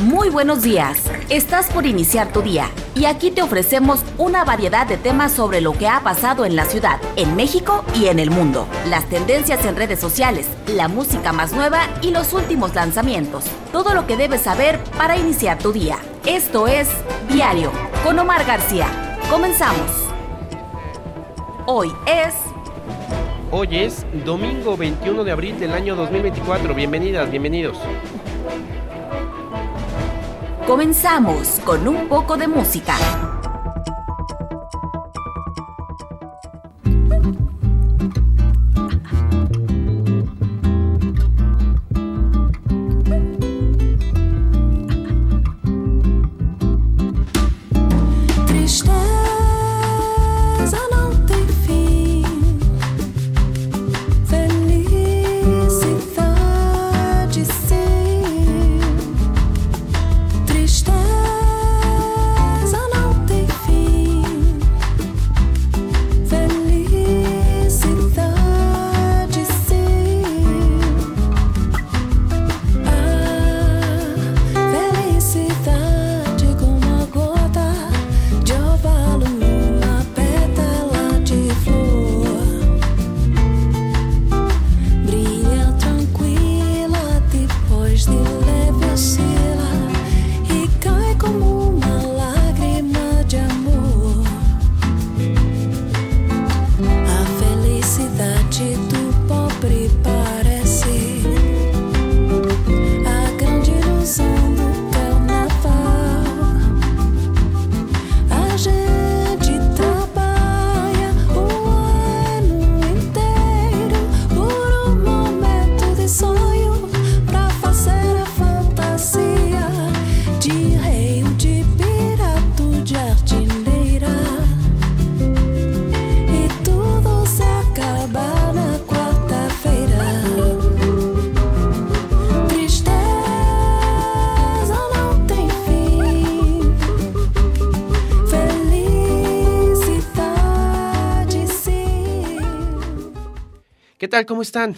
Muy buenos días. Estás por iniciar tu día y aquí te ofrecemos una variedad de temas sobre lo que ha pasado en la ciudad, en México y en el mundo. Las tendencias en redes sociales, la música más nueva y los últimos lanzamientos. Todo lo que debes saber para iniciar tu día. Esto es Diario con Omar García. Comenzamos. Hoy es domingo 21 de abril del año 2024. Bienvenidas, bienvenidos. Comenzamos con un poco de música. ¿Qué tal? ¿Cómo están?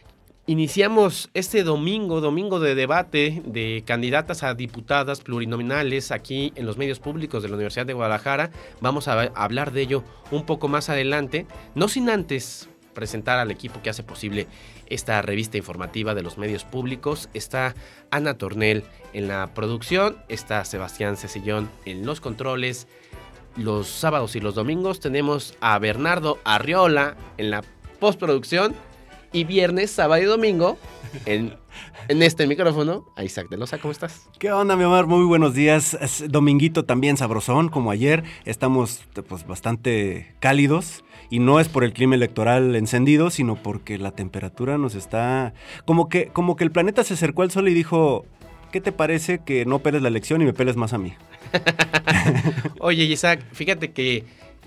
Iniciamos este domingo de debate de candidatas a diputadas plurinominales aquí en los medios públicos de la Universidad de Guadalajara. Vamos a hablar de ello un poco más adelante, no sin antes presentar al equipo que hace posible esta revista informativa de los medios públicos. Está Ana Tornel en la producción, está Sebastián Cecillón en los controles. Los sábados y los domingos tenemos a Bernardo Arriola en la postproducción, y viernes, sábado y domingo en este micrófono a Isaac de Loza. ¿Cómo estás? ¿Qué onda, mi Omar? Muy buenos días. Es dominguito también sabrosón, como ayer. Estamos pues bastante cálidos y no es por el clima electoral encendido, sino porque la temperatura nos está... Como que el planeta se acercó al sol y dijo, ¿qué te parece que no peles la elección y me peles más a mí? Oye, Isaac, fíjate que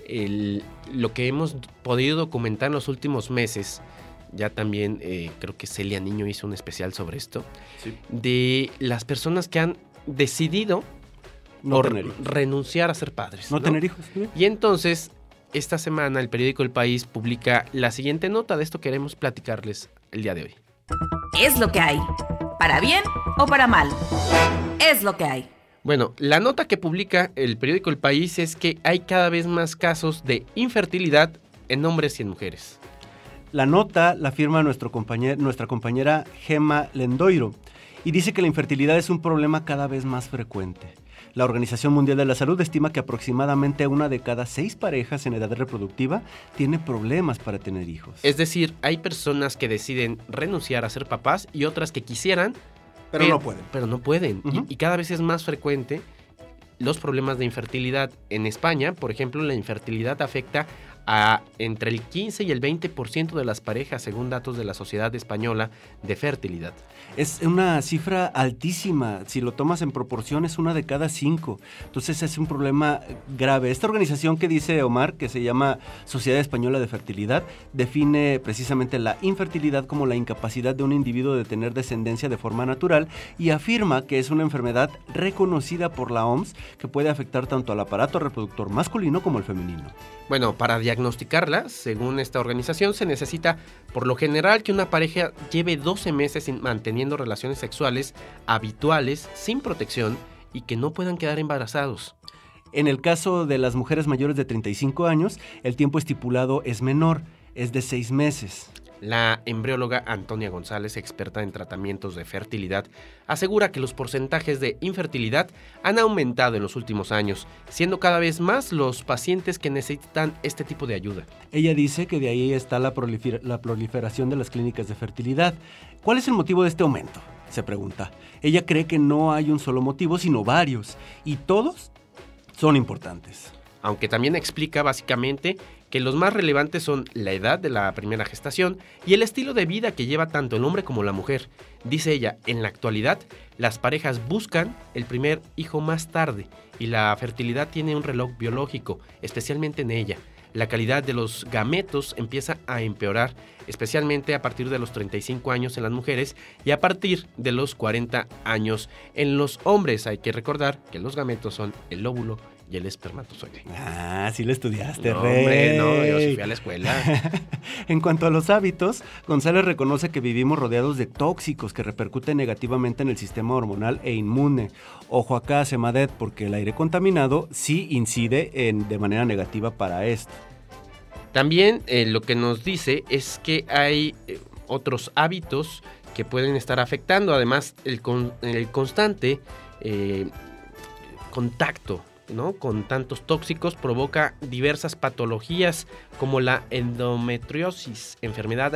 lo que hemos podido documentar en los últimos meses, ya también creo que Celia Niño hizo un especial sobre esto, sí, de las personas que han decidido renunciar a ser padres. No tener hijos. ¿Sí? Y entonces, esta semana el periódico El País publica la siguiente nota. De esto queremos platicarles el día de hoy. Es lo que hay. Para bien o para mal. Es lo que hay. Bueno, la nota que publica el periódico El País es que hay cada vez más casos de infertilidad en hombres y en mujeres. La nota la firma nuestra compañera Gema Lendoiro y dice que la infertilidad es un problema cada vez más frecuente. La Organización Mundial de la Salud estima que aproximadamente 1 de cada 6 parejas en edad reproductiva tiene problemas para tener hijos. Es decir, hay personas que deciden renunciar a ser papás y otras que quisieran, pero no pueden. Uh-huh. Y cada vez es más frecuente los problemas de infertilidad. En España, por ejemplo, la infertilidad afecta a entre el 15 y el 20% de las parejas, según datos de la Sociedad Española de Fertilidad. Es una cifra altísima. Si lo tomas en proporción, es 1 de cada 5. Entonces es un problema grave. Esta organización que dice Omar, que se llama Sociedad Española de Fertilidad, define precisamente la infertilidad como la incapacidad de un individuo de tener descendencia de forma natural y afirma que es una enfermedad reconocida por la OMS que puede afectar tanto al aparato reproductor masculino como el femenino. Bueno, para diagnosticarla, según esta organización, se necesita por lo general que una pareja lleve 12 meses manteniendo relaciones sexuales habituales, sin protección, y que no puedan quedar embarazados. En el caso de las mujeres mayores de 35 años, el tiempo estipulado es menor, es de 6 meses. La embrióloga Antonia González, experta en tratamientos de fertilidad, asegura que los porcentajes de infertilidad han aumentado en los últimos años, siendo cada vez más los pacientes que necesitan este tipo de ayuda. Ella dice que de ahí está la proliferación de las clínicas de fertilidad. ¿Cuál es el motivo de este aumento?, se pregunta. Ella cree que no hay un solo motivo, sino varios, y todos son importantes. Aunque también explica básicamente que los más relevantes son la edad de la primera gestación y el estilo de vida que lleva tanto el hombre como la mujer. Dice ella, en la actualidad, las parejas buscan el primer hijo más tarde y la fertilidad tiene un reloj biológico, especialmente en ella. La calidad de los gametos empieza a empeorar, especialmente a partir de los 35 años en las mujeres y a partir de los 40 años en los hombres. Hay que recordar que los gametos son el óvulo y el espermatozoide. Ah, sí lo estudiaste, no, Rey. Hombre, no, yo sí fui a la escuela. En cuanto a los hábitos, González reconoce que vivimos rodeados de tóxicos que repercuten negativamente en el sistema hormonal e inmune. Ojo acá, Semadet, porque el aire contaminado sí incide de manera negativa para esto. También lo que nos dice es que hay otros hábitos que pueden estar afectando, además el constante contacto, ¿no?, con tantos tóxicos provoca diversas patologías como la endometriosis, enfermedad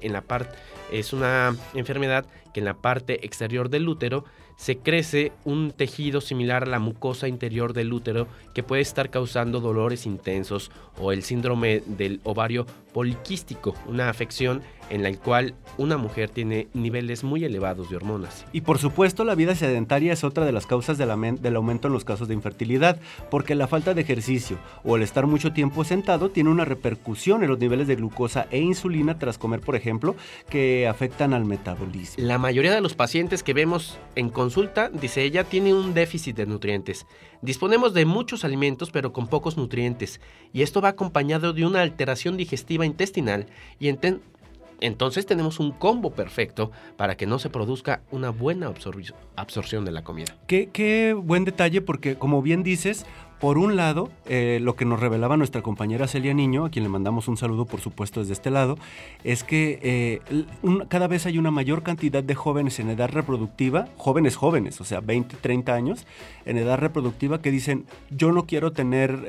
es una enfermedad que en la parte exterior del útero se crece un tejido similar a la mucosa interior del útero que puede estar causando dolores intensos, o el síndrome del ovario poliquístico, una afección en la cual una mujer tiene niveles muy elevados de hormonas. Y por supuesto, la vida sedentaria es otra de las causas del aumento en los casos de infertilidad, porque la falta de ejercicio o el estar mucho tiempo sentado tiene una repercusión en los niveles de glucosa e insulina tras comer, por ejemplo, que afectan al metabolismo. La mayoría de los pacientes que vemos en consulta, dice ella, tiene un déficit de nutrientes. Disponemos de muchos alimentos, pero con pocos nutrientes, y esto va acompañado de una alteración digestiva intestinal, y entonces tenemos un combo perfecto para que no se produzca una buena absorción de la comida. Qué buen detalle, porque como bien dices, por un lado, lo que nos revelaba nuestra compañera Celia Niño, a quien le mandamos un saludo por supuesto desde este lado, es que cada vez hay una mayor cantidad de jóvenes en edad reproductiva, jóvenes, o sea, 20, 30 años, en edad reproductiva, que dicen, yo no quiero tener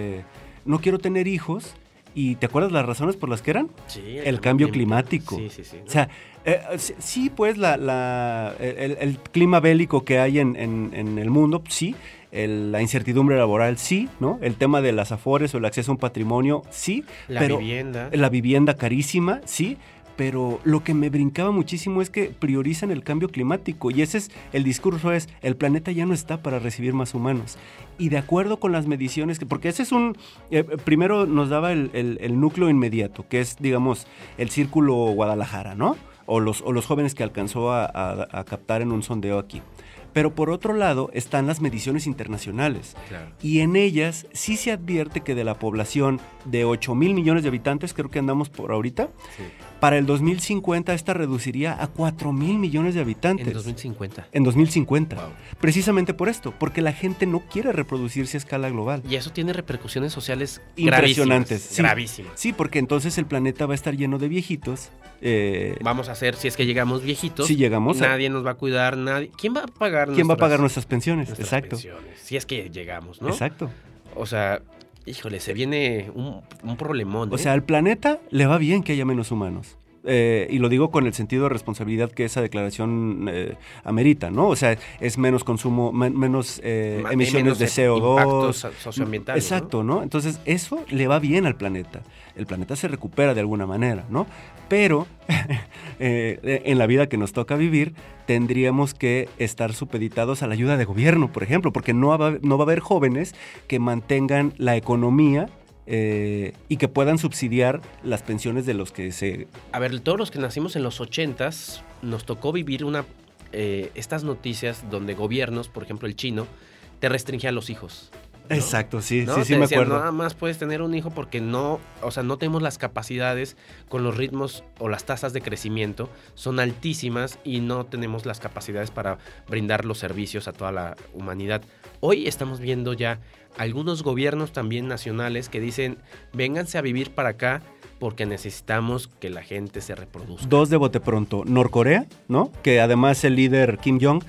hijos. ¿Y te acuerdas las razones por las que eran? Sí, el cambio climático. Sí, ¿no? O sea, sí, pues el clima bélico que hay en el mundo, sí. La incertidumbre laboral, sí, ¿no? El tema de las afores o el acceso a un patrimonio, sí. La vivienda carísima, sí. Pero lo que me brincaba muchísimo es que priorizan el cambio climático, y ese es el discurso, es el planeta ya no está para recibir más humanos. Y de acuerdo con las mediciones, porque ese es primero nos daba el núcleo inmediato, que es, digamos, el Círculo Guadalajara, ¿no? O los jóvenes que alcanzó a captar en un sondeo aquí. Pero por otro lado están las mediciones internacionales. Claro. Y en ellas sí se advierte que de la población de 8,000 millones de habitantes, creo que andamos por ahorita, sí, para el 2050 esta reduciría a 4,000 millones de habitantes. En 2050. En 2050. Wow. Precisamente por esto, porque la gente no quiere reproducirse a escala global. Y eso tiene repercusiones sociales impresionantes. Sí, gravísimas. Sí, porque entonces el planeta va a estar lleno de viejitos. Vamos a hacer, si es que llegamos viejitos, si llegamos, nadie nos va a cuidar, nadie. ¿Quién va a pagar nuestras pensiones? Exacto. Pensiones? Si es que llegamos, ¿no? Exacto. O sea, híjole, se viene un problemón. O sea, al planeta le va bien que haya menos humanos. Y lo digo con el sentido de responsabilidad que esa declaración amerita, ¿no? O sea, es menos consumo, menos emisiones de CO2. Impactos socioambientales. Exacto, ¿no? Entonces, eso le va bien al planeta. El planeta se recupera de alguna manera, ¿no? Pero en la vida que nos toca vivir, tendríamos que estar supeditados a la ayuda de gobierno, por ejemplo, porque no va a haber jóvenes que mantengan la economía y que puedan subsidiar las pensiones de los que se... A ver, todos los que nacimos en los 80s, nos tocó vivir estas noticias donde gobiernos, por ejemplo el chino, te restringía a los hijos. ¿no? Exacto, sí, ¿No? sí, Te sí me decían, acuerdo. nada más puedes tener un hijo porque no, o sea, no tenemos las capacidades con los ritmos o las tasas de crecimiento son altísimas y no tenemos las capacidades para brindar los servicios a toda la humanidad. Hoy estamos viendo ya algunos gobiernos también nacionales que dicen, vénganse a vivir para acá porque necesitamos que la gente se reproduzca. Dos de bote pronto. Norcorea, ¿no? Que además el líder Kim Jong,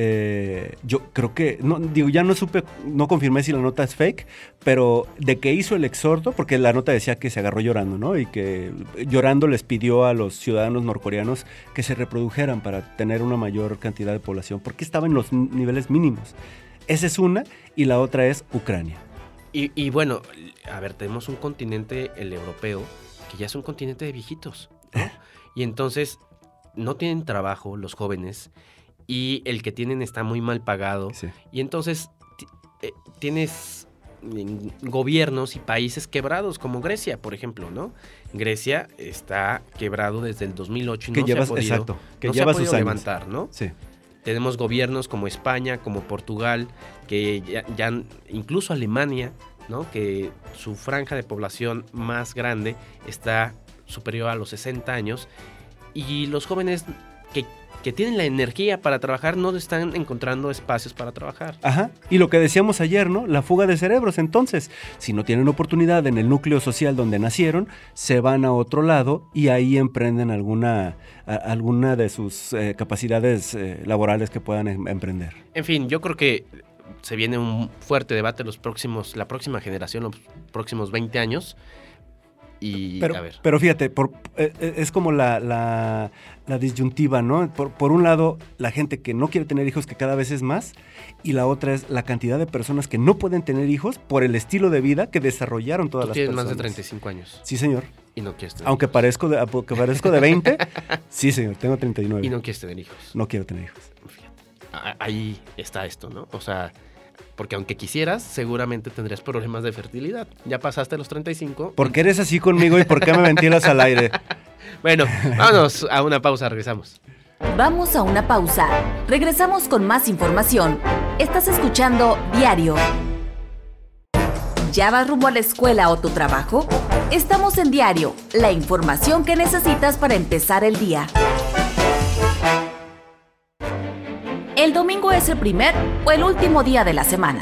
yo creo que, no, digo, ya no supe, no confirmé si la nota es fake, pero de que hizo el exhorto, porque la nota decía que se agarró llorando, ¿no? Y que llorando les pidió a los ciudadanos norcoreanos que se reprodujeran para tener una mayor cantidad de población, porque estaba en los niveles mínimos. Esa es una, y la otra es Ucrania. Y bueno, a ver, tenemos un continente, el europeo, que ya es un continente de viejitos, ¿no? Y entonces no tienen trabajo los jóvenes y el que tienen está muy mal pagado. Sí. Y entonces tienes gobiernos y países quebrados, como Grecia, por ejemplo, ¿no? Grecia está quebrado desde el 2008 y Que no lleva, se ha podido, exacto, que no lleva se ha podido sus años. levantar, ¿no? Sí. Tenemos gobiernos como España, como Portugal, que ya incluso Alemania, ¿no? Que su franja de población más grande está superior a los 60 años y los jóvenes que tienen la energía para trabajar no están encontrando espacios para trabajar. Ajá, y lo que decíamos ayer, ¿no? La fuga de cerebros. Entonces, si no tienen oportunidad en el núcleo social donde nacieron, se van a otro lado y ahí emprenden alguna de sus capacidades laborales que puedan emprender. En fin, yo creo que se viene un fuerte debate la próxima generación, los próximos 20 años. Y a ver. Pero fíjate, es como la disyuntiva, ¿no? Por un lado, la gente que no quiere tener hijos, que cada vez es más, y la otra es la cantidad de personas que no pueden tener hijos por el estilo de vida que desarrollaron todas las personas. Tú tienes más de 35 años. Sí, señor. Y no quieres tener Aunque hijos. parezco de 20, sí, señor, tengo 39. Y no quieres tener hijos. No quiero tener hijos. Fíjate. Ahí está esto, ¿no? O sea, porque aunque quisieras, seguramente tendrías problemas de fertilidad. Ya pasaste los 35. ¿Por qué eres así conmigo y por qué me ventilas al aire? Bueno, vámonos a una pausa, regresamos. Vamos a una pausa. Regresamos con más información. Estás escuchando Diario. ¿Ya vas rumbo a la escuela o tu trabajo? Estamos en Diario, la información que necesitas para empezar el día. ¿El domingo es el primer o el último día de la semana?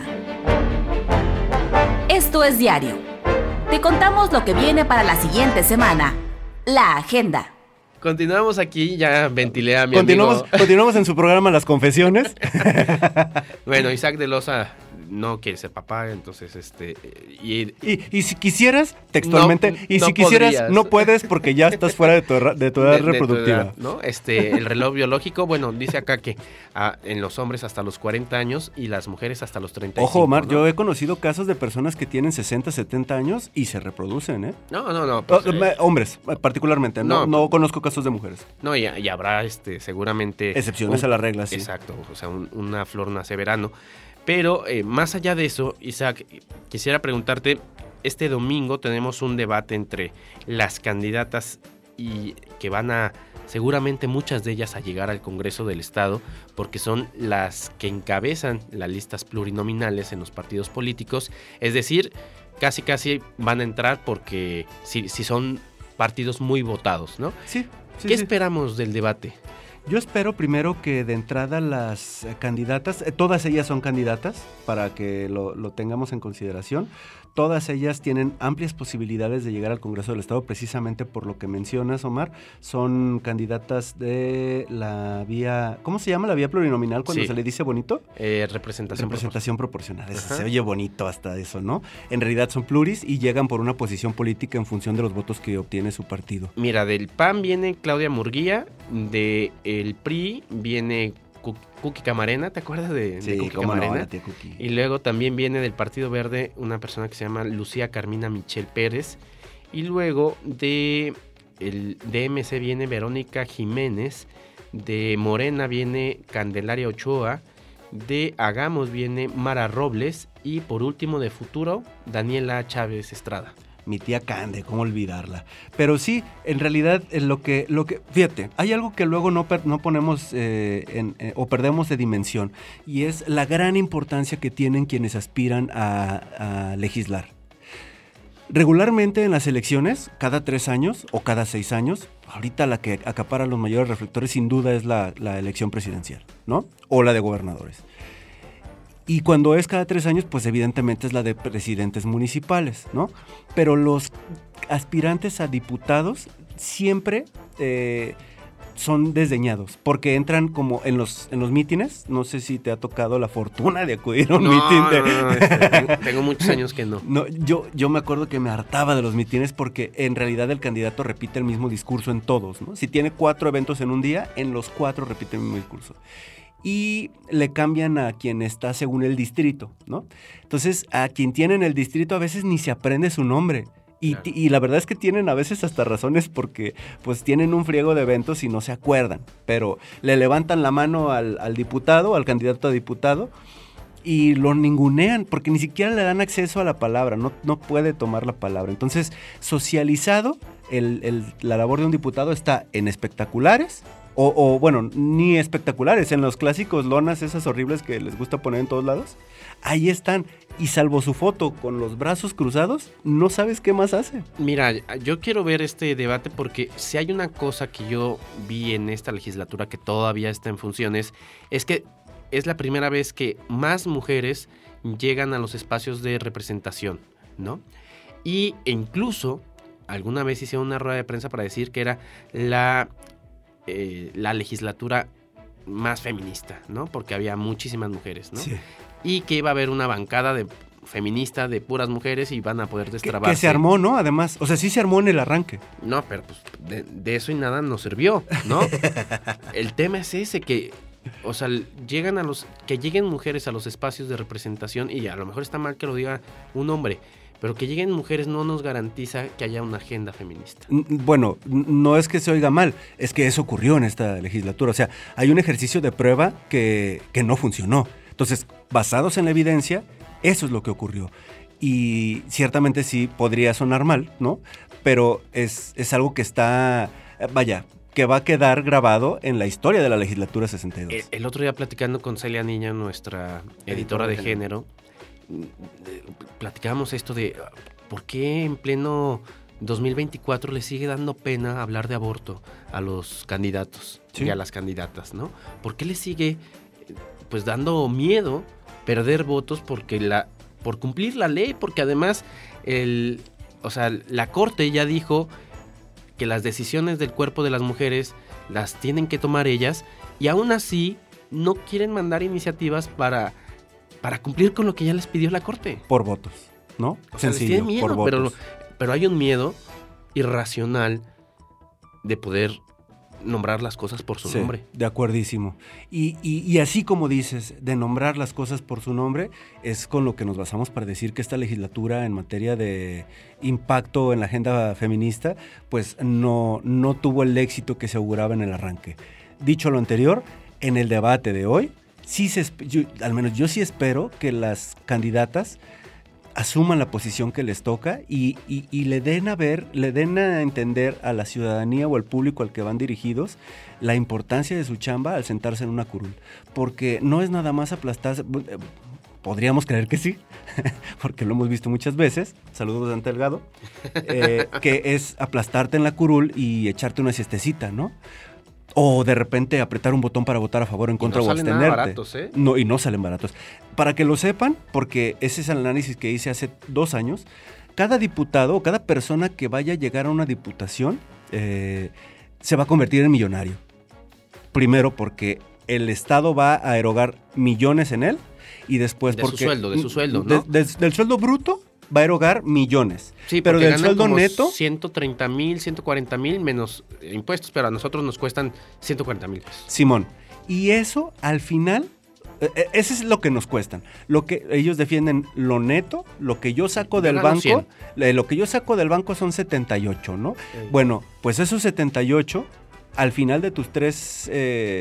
Esto es Diario. Te contamos lo que viene para la siguiente semana. La agenda. Continuamos aquí, ya ventilé a mi Continuamos en su programa Las Confesiones. Bueno, Isaac de Loza no quiere ser papá, entonces Y si quisieras, textualmente, No, y no si quisieras, podrías. no puedes porque ya estás fuera de tu edad reproductiva. edad, ¿no? El reloj biológico, bueno, dice acá que en los hombres hasta los 40 años y las mujeres hasta los 35. Ojo, Omar, ¿no? yo he conocido casos de personas que tienen 60, 70 años y se reproducen, ¿eh? No. Pues, Hombres, particularmente. No conozco casos de mujeres. No, y habrá seguramente... Excepciones a la regla, sí. Exacto, o sea, una flor nace verano. Pero más allá de eso, Isaac, quisiera preguntarte, este domingo tenemos un debate entre las candidatas y que van a, seguramente muchas de ellas, a llegar al Congreso del Estado, porque son las que encabezan las listas plurinominales en los partidos políticos, es decir, casi van a entrar porque si son partidos muy votados, ¿no? Sí. ¿Qué esperamos del debate? Yo espero primero que de entrada las candidatas, todas ellas son candidatas, para que lo tengamos en consideración. Todas ellas tienen amplias posibilidades de llegar al Congreso del Estado, precisamente por lo que mencionas, Omar. Son candidatas de la vía, ¿cómo se llama? La vía plurinominal cuando Sí. se le dice bonito. Representación proporcional. Ajá. Se oye bonito hasta eso, ¿no? En realidad son pluris y llegan por una posición política en función de los votos que obtiene su partido. Mira, del PAN viene Claudia Murguía, del PRI viene Cookie Camarena, ¿te acuerdas de Cookie Camarena? No, la tía Cookie. Y luego también viene del Partido Verde una persona que se llama Lucía Carmina Michel Pérez. Y luego de el DMC viene Verónica Jiménez. De Morena viene Candelaria Ochoa. De Hagamos viene Mara Robles. Y por último de Futuro, Daniela Chávez Estrada. Mi tía Cande, ¿cómo olvidarla? Pero sí, en realidad, fíjate, hay algo que luego no ponemos o perdemos de dimensión, y es la gran importancia que tienen quienes aspiran a legislar. Regularmente en las elecciones, cada 3 años o cada 6 años, ahorita la que acapara los mayores reflectores sin duda es la elección presidencial, ¿no? O la de gobernadores. Y cuando es cada 3 años, pues evidentemente es la de presidentes municipales, ¿no? Pero los aspirantes a diputados siempre son desdeñados, porque entran como en los mítines. No sé si te ha tocado la fortuna de acudir a un mítin. Tengo muchos años que no. No, yo me acuerdo que me hartaba de los mítines porque en realidad el candidato repite el mismo discurso en todos, ¿no? Si tiene 4 eventos en un día, en los 4 repite el mismo discurso. Y le cambian a quien está según el distrito, ¿no? Entonces, a quien tiene en el distrito a veces ni se aprende su nombre. Y la verdad es que tienen a veces hasta razones porque pues tienen un friego de eventos y no se acuerdan. Pero le levantan la mano al diputado, al candidato a diputado, y lo ningunean porque ni siquiera le dan acceso a la palabra, no puede tomar la palabra. Entonces, socializado, la labor de un diputado está en espectaculares, o bueno, ni espectaculares, en los clásicos lonas esas horribles que les gusta poner en todos lados, ahí están, y salvo su foto con los brazos cruzados, no sabes qué más hace. Mira, yo quiero ver este debate porque si hay una cosa que yo vi en esta legislatura que todavía está en funciones, es que es la primera vez que más mujeres llegan a los espacios de representación, ¿no? E incluso alguna vez hicieron una rueda de prensa para decir que era la legislatura más feminista, ¿no? Porque había muchísimas mujeres, ¿no? Sí. Y que iba a haber una bancada feminista de puras mujeres y van a poder destrabarse. Que se armó, ¿no? Además, o sea, sí se armó en el arranque. No, pero pues de eso y nada nos sirvió, ¿no? El tema es ese, que, o sea, que lleguen mujeres a los espacios de representación, y a lo mejor está mal que lo diga un hombre, pero que lleguen mujeres no nos garantiza que haya una agenda feminista. Bueno, no es que se oiga mal, es que eso ocurrió en esta legislatura. O sea, hay un ejercicio de prueba que no funcionó. Entonces, basados en la evidencia, eso es lo que ocurrió. Y ciertamente sí podría sonar mal, ¿no? Pero es algo que está, que va a quedar grabado en la historia de la legislatura 62. El otro día, platicando con Celia Niña, nuestra editora de género, platicábamos esto de por qué en pleno 2024 le sigue dando pena hablar de aborto a los candidatos, sí, y a las candidatas, ¿no? ¿Por qué le sigue pues dando miedo perder votos por cumplir la ley? Porque además la Corte ya dijo que las decisiones del cuerpo de las mujeres las tienen que tomar ellas, y aún así no quieren mandar iniciativas para cumplir con lo que ya les pidió la Corte. Por votos, ¿no? O sea, les tiene miedo, por votos. Pero hay un miedo irracional de poder nombrar las cosas por su nombre. De acuerdísimo. Y así como dices, de nombrar las cosas por su nombre, es con lo que nos basamos para decir que esta legislatura en materia de impacto en la agenda feminista, pues no tuvo el éxito que se auguraba en el arranque. Dicho lo anterior, en el debate de hoy, al menos yo sí espero que las candidatas asuman la posición que les toca y le den a entender a la ciudadanía o al público al que van dirigidos la importancia de su chamba al sentarse en una curul. Porque no es nada más aplastarse. Podríamos creer que sí, porque lo hemos visto muchas veces, saludos Dante Delgado, que es aplastarte en la curul y echarte una siestecita, ¿no? O de repente apretar un botón para votar a favor o en contra, o abstenerte. No salen baratos, ¿eh? No, y no salen baratos. Para que lo sepan, porque ese es el análisis que hice hace 2 años, cada diputado o cada persona que vaya a llegar a una diputación se va a convertir en millonario. Primero porque el Estado va a erogar millones en él, y después de porque... De su sueldo, ¿no? Del sueldo bruto va a erogar millones. Sí, pero del sueldo neto 130,000, 140,000 menos impuestos, pero a nosotros nos cuestan 140,000 pesos. Simón, y eso al final, ese es lo que nos cuestan. Lo que ellos defienden, lo neto, lo que yo saco del banco, lo que yo saco del banco son 78, ¿no? Sí. Bueno, pues esos 78, al final de tus 3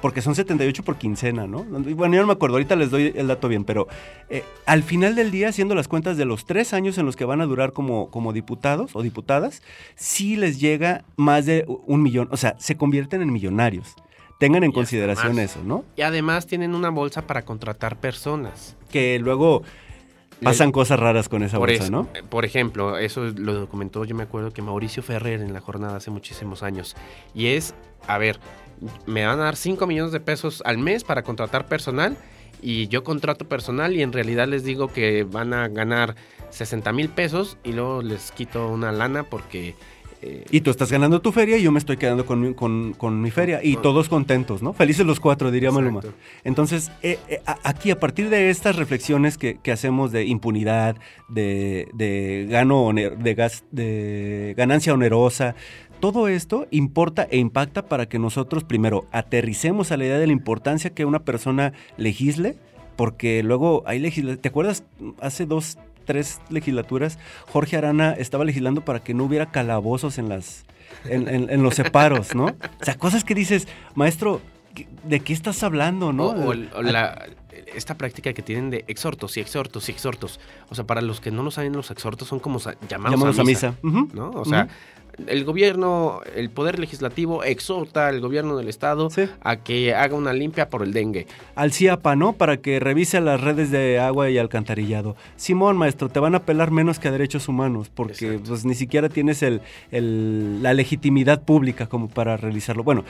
porque son 78 por quincena, ¿no? Bueno, yo no me acuerdo, ahorita les doy el dato bien, pero al final del día, haciendo las cuentas de los 3 años en los que van a durar como diputados o diputadas, sí les llega más de 1 millón, o sea, se convierten en millonarios. Tengan en consideración eso, ¿no? Y además tienen una bolsa para contratar personas. Que luego pasan cosas raras con esa bolsa, ¿no? Por ejemplo, eso lo documentó, yo me acuerdo que Mauricio Ferrer en la jornada hace muchísimos años. Y es, a ver, me van a dar 5 millones de pesos al mes para contratar personal y yo contrato personal y en realidad les digo que van a ganar 60,000 pesos y luego les quito una lana porque... Y tú estás ganando tu feria y yo me estoy quedando con mi feria y todos contentos, ¿no? Felices los 4, diría Maluma. Entonces, aquí a partir de estas reflexiones que hacemos de impunidad, de ganancia onerosa, todo esto importa e impacta para que nosotros primero aterricemos a la idea de la importancia que una persona legisle, porque luego hay ¿te acuerdas? Hace 3 legislaturas, Jorge Arana estaba legislando para que no hubiera calabozos en los separos, ¿no? O sea, cosas que dices, maestro, ¿de qué estás hablando, no? Esta práctica que tienen de exhortos y exhortos y exhortos. O sea, para los que no lo saben, los exhortos son como llamados a misa. ¿No? O sea, el gobierno, el poder legislativo exhorta al gobierno del estado a que haga una limpia por el dengue. Al CIAPA, ¿no? Para que revise las redes de agua y alcantarillado. Simón, maestro, te van a apelar menos que a derechos humanos, porque pues, ni siquiera tienes la legitimidad pública como para realizarlo. Bueno,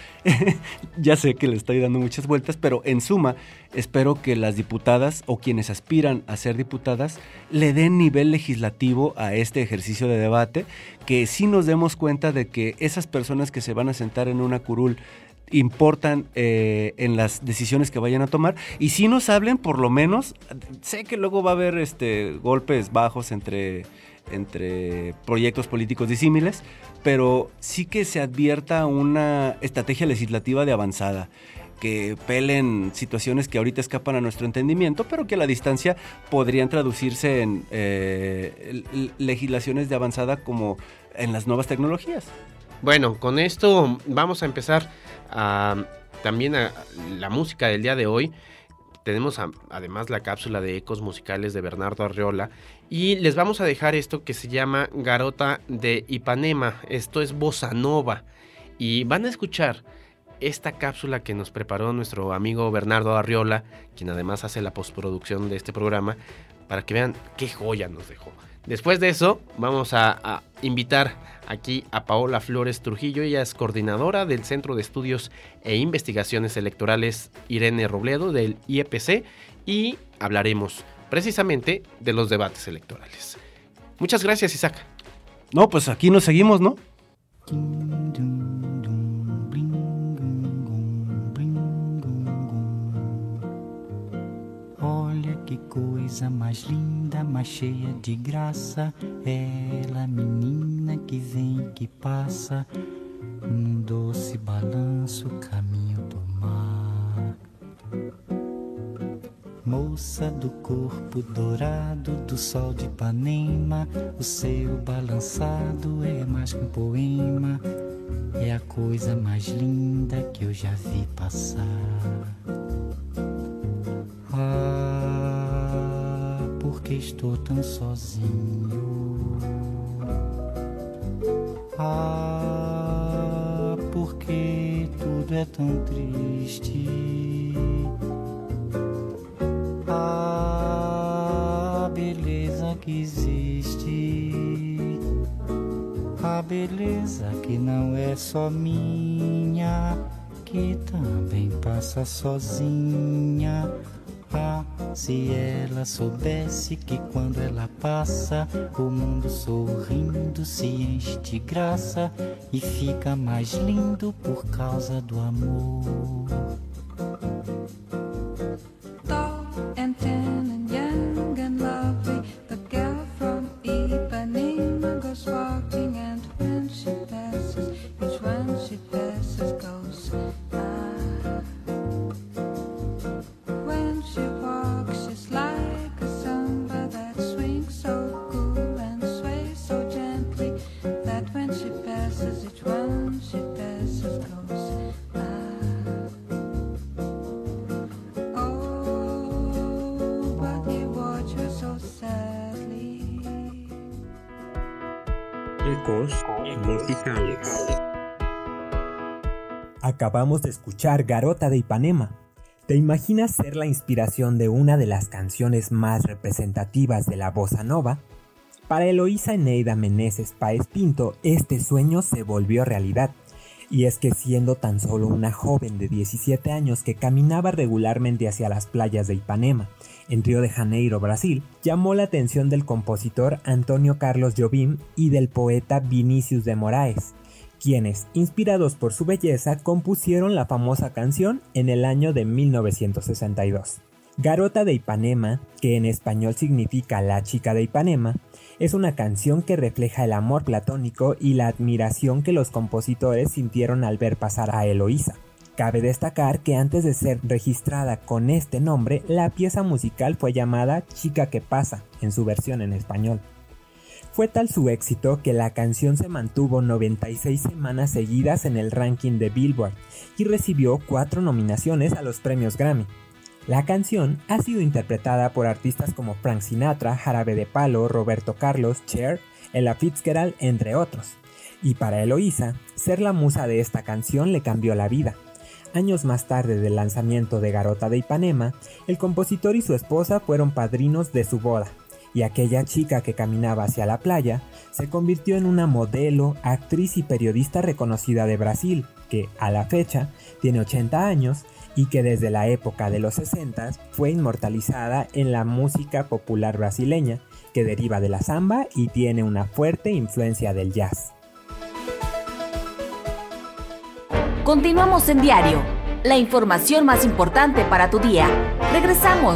ya sé que le estoy dando muchas vueltas, pero en suma, espero que las diputadas o quienes aspiran a ser diputadas le den nivel legislativo a este ejercicio de debate, que sí nos demos cuenta de que esas personas que se van a sentar en una curul importan en las decisiones que vayan a tomar, y si nos hablen, por lo menos, sé que luego va a haber golpes bajos entre proyectos políticos disímiles, pero sí que se advierta una estrategia legislativa de avanzada, que pelen situaciones que ahorita escapan a nuestro entendimiento, pero que a la distancia podrían traducirse en legislaciones de avanzada como en las nuevas tecnologías. Bueno, con esto vamos a empezar también a la música del día de hoy. Tenemos además la cápsula de ecos musicales de Bernardo Arriola y les vamos a dejar esto que se llama Garota de Ipanema. Esto es bossa nova y van a escuchar esta cápsula que nos preparó nuestro amigo Bernardo Arriola, quien además hace la postproducción de este programa, para que vean qué joya nos dejó. Después de eso, vamos a invitar aquí a Paola Flores Trujillo. Ella es coordinadora del Centro de Estudios e Investigaciones Electorales Irene Robledo del IEPC y hablaremos precisamente de los debates electorales. Muchas gracias, Isaac. No, pues aquí nos seguimos, ¿no? Que coisa mais linda, mais cheia de graça, ela, menina que vem e que passa, num doce balanço, caminho do mar. Moça do corpo dourado do sol de Ipanema, o seu balançado é mais que um poema, é a coisa mais linda que eu já vi passar. Porque estou tão sozinho. Porque tudo é tão triste. Beleza que existe. A beleza que não é só minha, que também passa sozinha. Se ela soubesse que quando ela passa, o mundo sorrindo se enche de graça e fica mais lindo por causa do amor. Tall and tan and young and lovely, the girl from Ipanema goes walking, and when she passes, each one she passes goes Ecos musicales. Acabamos de escuchar Garota de Ipanema. ¿Te imaginas ser la inspiración de una de las canciones más representativas de la bossa nova? Para Eloísa Eneida Meneses Páez Pinto, este sueño se volvió realidad. Y es que siendo tan solo una joven de 17 años que caminaba regularmente hacia las playas de Ipanema, en Río de Janeiro, Brasil, llamó la atención del compositor Antonio Carlos Jobim y del poeta Vinícius de Moraes, quienes, inspirados por su belleza, compusieron la famosa canción en el año de 1962. Garota de Ipanema, que en español significa La chica de Ipanema, es una canción que refleja el amor platónico y la admiración que los compositores sintieron al ver pasar a Eloísa. Cabe destacar que antes de ser registrada con este nombre, la pieza musical fue llamada Chica que pasa, en su versión en español. Fue tal su éxito que la canción se mantuvo 96 semanas seguidas en el ranking de Billboard y recibió 4 nominaciones a los premios Grammy. La canción ha sido interpretada por artistas como Frank Sinatra, Jarabe de Palo, Roberto Carlos, Cher, Ella Fitzgerald, entre otros. Y para Eloísa, ser la musa de esta canción le cambió la vida. Años más tarde del lanzamiento de Garota de Ipanema, el compositor y su esposa fueron padrinos de su boda, y aquella chica que caminaba hacia la playa se convirtió en una modelo, actriz y periodista reconocida de Brasil, que, a la fecha, tiene 80 años y que desde la época de los 60 fue inmortalizada en la música popular brasileña, que deriva de la samba y tiene una fuerte influencia del jazz. Continuamos en Diario, la información más importante para tu día. Regresamos.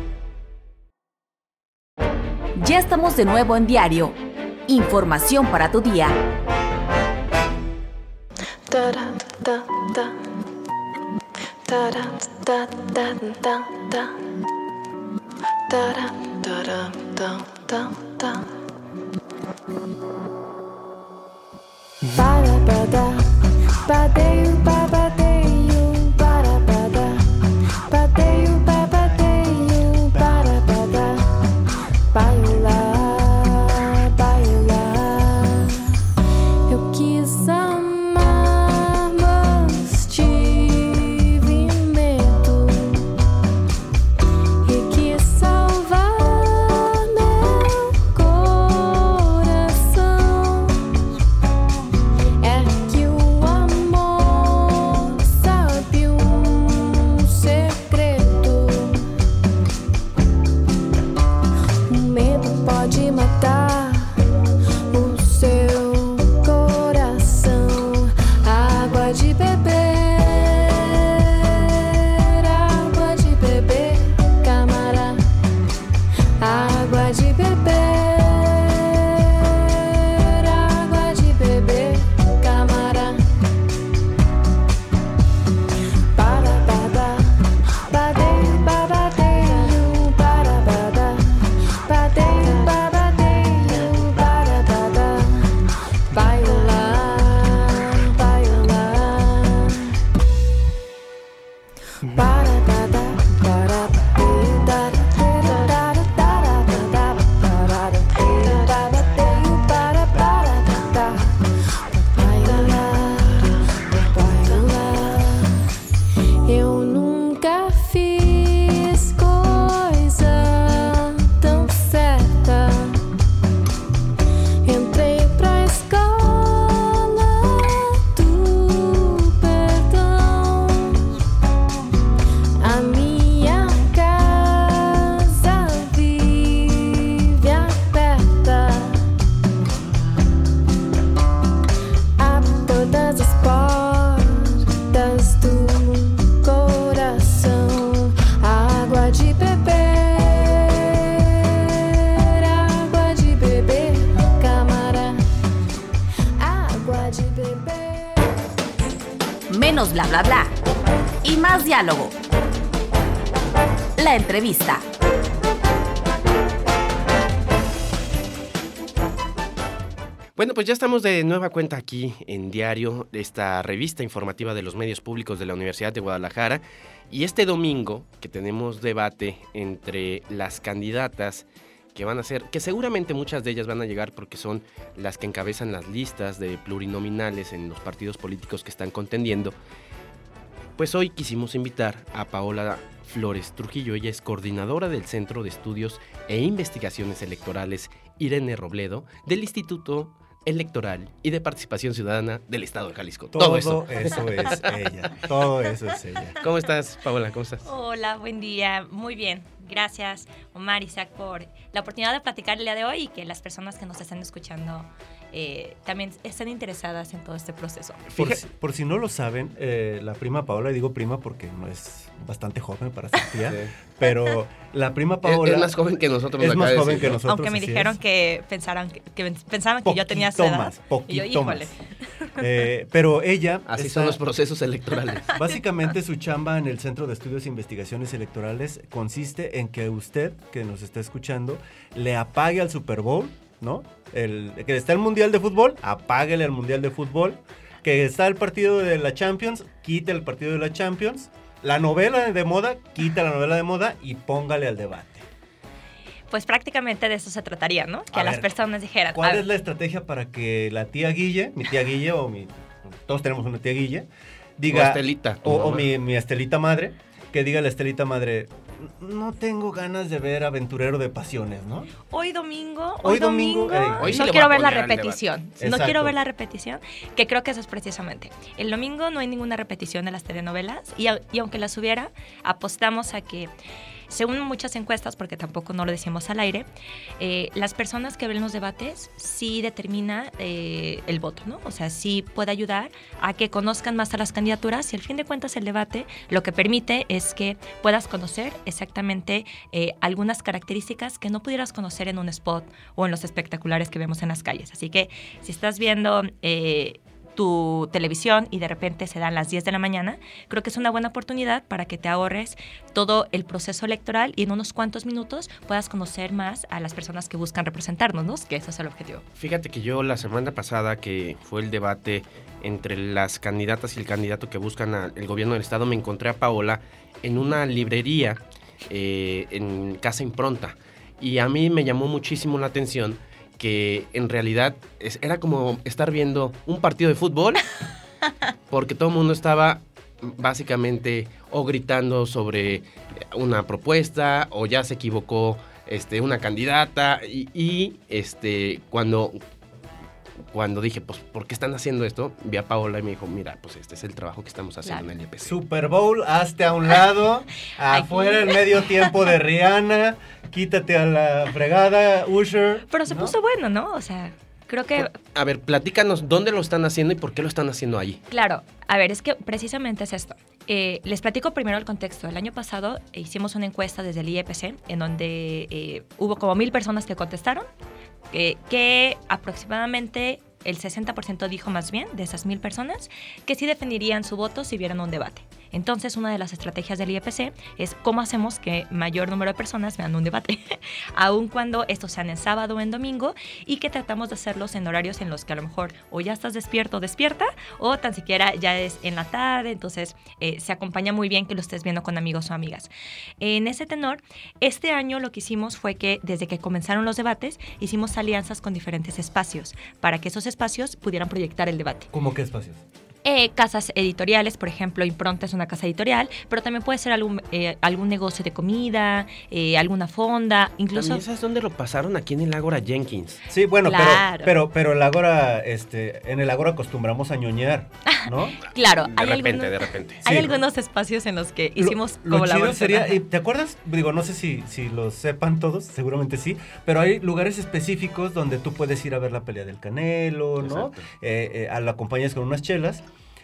Ya estamos de nuevo en Diario, información para tu día. Badeio, babadeio, barabada. Badeio, babadeio, barabada. Baila, baila. Eu quis amar, mas tive medo. E quis salvar meu coração. É que o amor sabe segredo. O medo pode matar o seu coração. Água de beber, camará. Água de beber, camará. Barabada, badeio, babadeio, barabada. Badeio, babadeio, barabada. Baila, baila. Barabada, barabeio, barabeio, barabeio, barabada. Baila, baila. Eu nunca fiz coisa tão certa. Entrei pra escola do perdão. A minha casa vive aberta a todas as portas do coração. Água de beber, camará. Água de beber. Menos bla bla bla y más diálogo. La entrevista. Bueno, pues ya estamos de nueva cuenta aquí en Diario, esta revista informativa de los medios públicos de la Universidad de Guadalajara. Y este domingo que tenemos debate entre las candidatas que van a ser, que seguramente muchas de ellas van a llegar porque son las que encabezan las listas de plurinominales en los partidos políticos que están contendiendo, pues hoy quisimos invitar a Paola Flores Trujillo. Ella es coordinadora del Centro de Estudios e Investigaciones Electorales Irene Robledo del Instituto Electoral y de Participación Ciudadana del Estado de Jalisco. Todo eso es ella. Todo eso es ella. ¿Cómo estás, Paola? ¿Cómo estás? Hola, buen día. Muy bien. Gracias, Omar, Isaac, por la oportunidad de platicar el día de hoy y que las personas que nos están escuchando también estén interesadas en todo este proceso. Por si no lo saben, la prima Paola, digo prima porque no es bastante joven para ser tía, sí. Pero la prima Paola... Es más joven que nosotros. Es más joven que nosotros. Aunque me dijeron que pensaban que yo tenía su edad. Poquito más. Pero ella... Así son los procesos electorales. Básicamente su chamba en el Centro de Estudios e Investigaciones Electorales consiste en que usted, que nos está escuchando, le apague al Super Bowl, ¿no? Que está el Mundial de Fútbol, apáguele al Mundial de Fútbol. Que está el partido de la Champions, quite el partido de la Champions. La novela de moda, quita la novela de moda y póngale al debate. Pues prácticamente de eso se trataría, ¿no? Que a las personas dijeran... ¿Cuál es la estrategia para que la tía Guille, mi tía Guille todos tenemos una tía Guille, diga... O Estelita. O mi Estelita madre, que diga la Estelita madre... No tengo ganas de ver Aventurero de Pasiones, ¿no? Hoy domingo, hoy no quiero ver la repetición. No quiero ver la repetición, que creo que eso es precisamente. El domingo no hay ninguna repetición de las telenovelas y aunque las hubiera, apostamos a que, según muchas encuestas, porque tampoco no lo decimos al aire, las personas que ven los debates sí determina el voto, ¿no? O sea, sí puede ayudar a que conozcan más a las candidaturas y al fin de cuentas el debate lo que permite es que puedas conocer exactamente algunas características que no pudieras conocer en un spot o en los espectaculares que vemos en las calles. Así que si estás viendo... tu televisión y de repente se dan las 10 de la mañana, creo que es una buena oportunidad para que te ahorres todo el proceso electoral y en unos cuantos minutos puedas conocer más a las personas que buscan representarnos, ¿no? Que ese es el objetivo. Fíjate que yo la semana pasada, que fue el debate entre las candidatas y el candidato que buscan el gobierno del estado, me encontré a Paola en una librería en Casa Impronta y a mí me llamó muchísimo la atención que en realidad era como estar viendo un partido de fútbol, porque todo el mundo estaba básicamente o gritando sobre una propuesta o ya se equivocó una candidata y cuando dije, pues, ¿por qué están haciendo esto? Vi a Paola y me dijo, mira, pues este es el trabajo que estamos haciendo en el IEPC. Super Bowl, hazte a un lado, afuera el medio tiempo de Rihanna, quítate a la fregada, Usher. Pero se puso bueno, ¿no? O sea, creo que... A ver, platícanos dónde lo están haciendo y por qué lo están haciendo ahí. Claro, a ver, es que precisamente es esto. Les platico primero el contexto. El año pasado hicimos una encuesta desde el IEPC en donde hubo como 1,000 personas que contestaron, que aproximadamente el 60% dijo más bien de esas 1,000 personas que sí definirían su voto si vieran un debate. Entonces, una de las estrategias del IEPC es cómo hacemos que mayor número de personas vean un debate, aun cuando estos sean en sábado o en domingo, y que tratamos de hacerlos en horarios en los que a lo mejor o ya estás despierto o despierta, o tan siquiera ya es en la tarde, entonces se acompaña muy bien que lo estés viendo con amigos o amigas. En ese tenor, este año lo que hicimos fue que desde que comenzaron los debates, hicimos alianzas con diferentes espacios, para que esos espacios pudieran proyectar el debate. ¿Cómo qué espacios? Casas editoriales, por ejemplo, Impronta es una casa editorial, pero también puede ser algún negocio de comida, alguna fonda, incluso... ¿También sabes dónde lo pasaron? Aquí en el Ágora Jenkins. Sí, bueno, claro. pero el Ágora, en el Ágora acostumbramos a ñoñar, ¿no? Claro. De repente. Hay algunos espacios en los que hicimos como la chido sería, ¿te acuerdas? Digo, no sé si lo sepan todos, seguramente sí, pero hay lugares específicos donde tú puedes ir a ver la pelea del Canelo, ¿no? La acompañas con unas chelas.